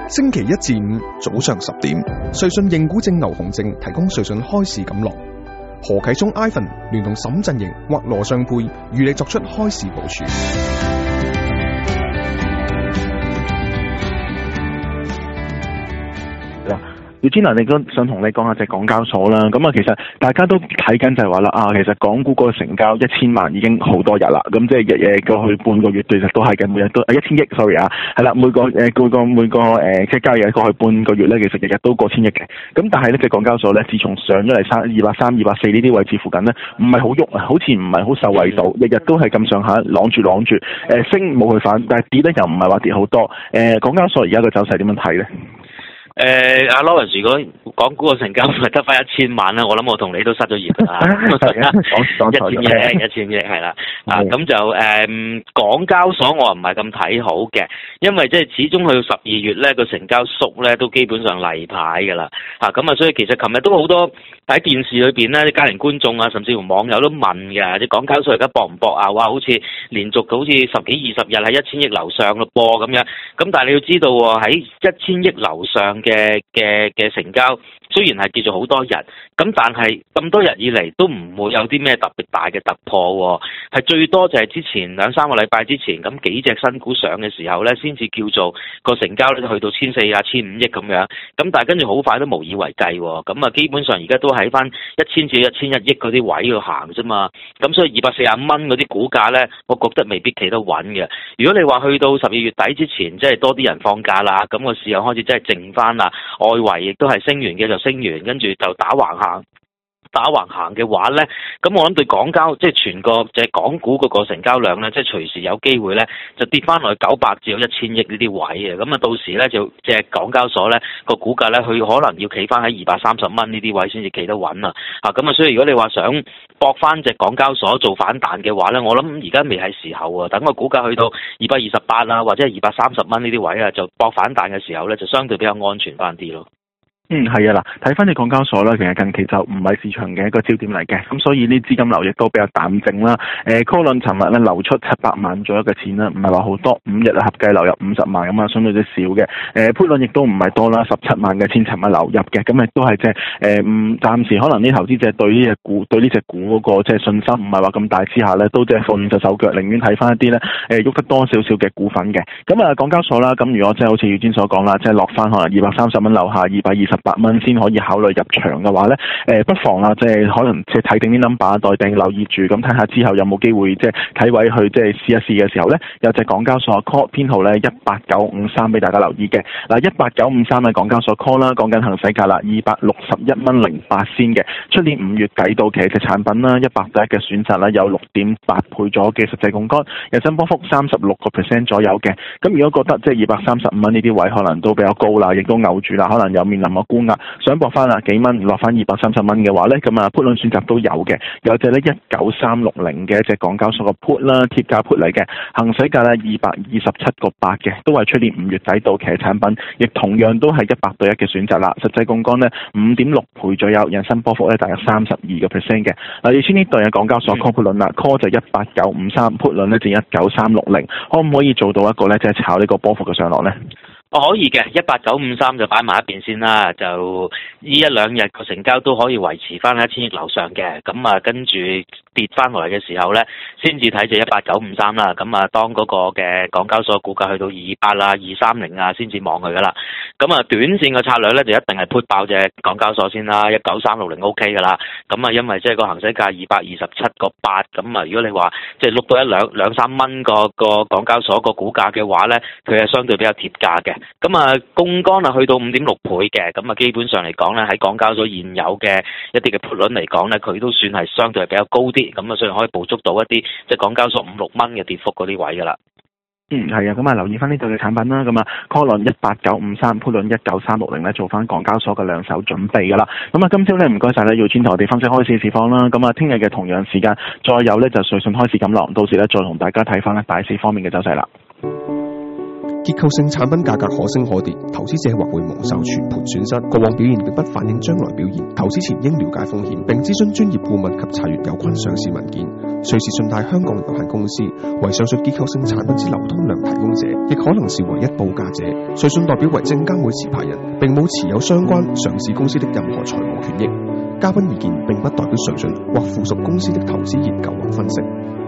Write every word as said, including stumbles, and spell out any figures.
星期一至五早上十點，瑞信認股證牛熊證提供瑞信開市錦囊。何啟聰 Ivan 聯同沈振盈或羅尚佩與你作出開市部署。 姚天嗱，你都想同你講下隻港交所啦。咁啊，其實大家都睇緊就係話啦，啊，其實港股個成交一千萬已經好多日啦。咁即係日日過去半個月，其實都係嘅，每日都一千億 ，sorry 啊，係啦，每個誒每個每個誒即係交易日過去半個月咧，其實日日都過千億嘅。咁但係呢隻港交所咧，自從上咗嚟三二百三、二百四呢啲位置附近咧，唔係好喐啊，好似唔係好受惠到，日日都係咁上下攬住攬住，誒升冇去反，但係跌咧又唔係話跌好多。誒，港交所而家個走勢點樣睇咧？ 誒、呃，阿 Lawrence，如果港股個成交咪得翻一千萬啦，我諗我同你都失咗業啦。一千億，一千億係啦。啊，咁就誒、嗯，港交所我唔係咁睇好嘅，因為即係始終去到十二月咧個成交縮咧都基本上例牌噶啦。啊，咁啊，所以其實琴日都好多喺電視裏邊咧啲家庭觀眾啊，甚至乎網友都問嘅，啲港交所而家搏唔搏啊？哇，好似連續好似十幾二十日喺一千億樓上咯噃咁樣。咁但係你要知道喎，喺一千億樓上嘅嘅嘅嘅成交雖然係叫做好多日，咁但係咁多日以嚟都唔會有啲咩特別大嘅突破，係最多就係之前兩三個禮拜之前咁幾隻新股上嘅時候呢，先至叫做個成交咧去到千四啊千五億咁樣，咁但係跟住好快都無以為繼，咁啊基本上而家都喺翻一千至一千一億嗰啲位度行啫嘛，咁所以二百四十五蚊嗰啲股價呢，我覺得未必企得穩嘅。如果你話去到十二月底之前，即係多啲人放假啦，咁個市又開始真係靜翻啦，外圍亦都係升完嘅就升完，跟住就打橫行。打橫行嘅話呢，咁我諗對港交即係全個即係港股嗰個成交量呢，即係隨時有機會呢，就跌翻落去九百至到一千億呢啲位嘅，咁啊到時呢，就即係港交所呢個股價呢，佢可能要企翻喺二百三十蚊呢啲位先至企得穩啊！啊咁啊，所以如果你話想搏翻隻港交所做反彈嘅話呢，我諗而家未係時候啊，等個股價去到二百二十八啊或者係二百三十蚊呢啲位啊，就搏反彈嘅時候呢，就相對比較安全翻啲咯。 嗯，係啊，嗱，睇翻啲港交所咧，其實近期就唔係市場嘅一個焦點嚟嘅，咁所以呢資金流亦都比較淡靜啦。誒 call 輪尋日咧流出七百萬左右嘅錢啦，唔係話好多，五日合計流入五十萬咁啊，相對啲少嘅。誒 put 輪亦都唔係多啦，十七萬嘅錢尋日流入嘅，咁亦都係即係誒，唔暫時可能啲投資者對呢隻股對呢隻股嗰個即係信心唔係話咁大之下咧，都即係放軟隻手腳，寧願睇翻一啲咧誒喐得多少少嘅股份嘅。咁啊，港交所啦，咁如果即係好似宇堅所講啦，即係落翻可能二百三十蚊樓下，二百二十八蚊先可以考慮入場嘅話咧，誒不妨啊，即係可能即係睇定啲 number 待定留意住，咁睇下之後有冇機會即係睇位去即係試一試嘅時候咧，有隻港交所 call 編號咧一八九五三俾大家留意嘅。嗱，一八九五三嘅港交所 call 啦，講緊行使價啦，二百六十一蚊零八先嘅，出年五月底到期嘅產品啦，一百隻嘅選擇啦，有六點八倍咗嘅實際槓桿，日增波幅三十六個 percent 左右嘅。咁如果覺得即係二百三十五蚊呢啲位可能都比較高啦，亦都嘔住啦，可能有面臨個沽壓，想搏翻啊幾蚊落翻二百三十蚊嘅話咧，咁啊 put 輪選擇都有嘅，有隻咧一九三六零嘅一隻港交所個 put 啦，貼價 put 嚟嘅，行使價咧二百二十七個八嘅，都係出年五月底到期嘅產品，亦同樣都係一百對一嘅選擇啦，實際槓桿咧五點六倍左右，引申波幅咧大約三十二個 percent 嘅。嗱，要先呢對嘅港交所 call put 輪啦 ，call 就一八九五三，put 輪咧就一九三六零，可唔可以做到一個咧即係炒呢個波幅嘅上落咧？ 哦，可以嘅，一八九五三就擺埋一邊先啦，就呢一兩日個成交都可以維持翻喺一千億樓上嘅，咁啊跟住跌翻落嚟嘅時候咧，先至睇住一八九五三啦，咁啊當嗰個嘅港交所股價去到二百啦、二三零啊，先至望佢噶啦，咁啊短線嘅策略咧就一定係 put 爆隻港交所先啦，一九三六零 OK 噶啦，咁啊因為即係個行使價二百二十七個八，咁啊如果你話即係碌到一兩兩三蚊個個港交所個股價嘅話咧，佢係相對比較貼價嘅。咁啊，槓桿啊去到五點六倍嘅，咁啊基本上嚟講咧，喺港交所現有嘅一啲嘅 put 輪嚟講咧，佢都算係相對係比較高啲，咁啊所以可以捕捉到一啲即係港交所五六蚊嘅跌幅嗰啲位噶啦。 嗯，係啊，咁啊留意翻呢度嘅產品啦，咁啊 call 輪一八九五三，put 輪一九三六零咧，做翻港交所嘅兩手準備噶啦。咁啊，今朝咧唔該晒咧，要轉頭我哋分析開市市況啦。咁啊，聽日嘅同樣時間再有咧就瑞信開市錦囊，到時咧再同大家睇翻咧大市方面嘅走勢啦。 結構性產品價格可升可跌，投資者或會蒙受全盤損失。過往表現並不反映將來表現，投資前應了解風險，並諮詢專業顧問及查閱有關上市文件。瑞士信貸香港有限公司為上述結構性產品之流通量提供者，亦可能是唯一報價者。瑞信代表為證監會持牌人，並冇持有相關上市公司的任何財務權益。嘉賓意見並不代表瑞信或附屬公司的投資研究或分析。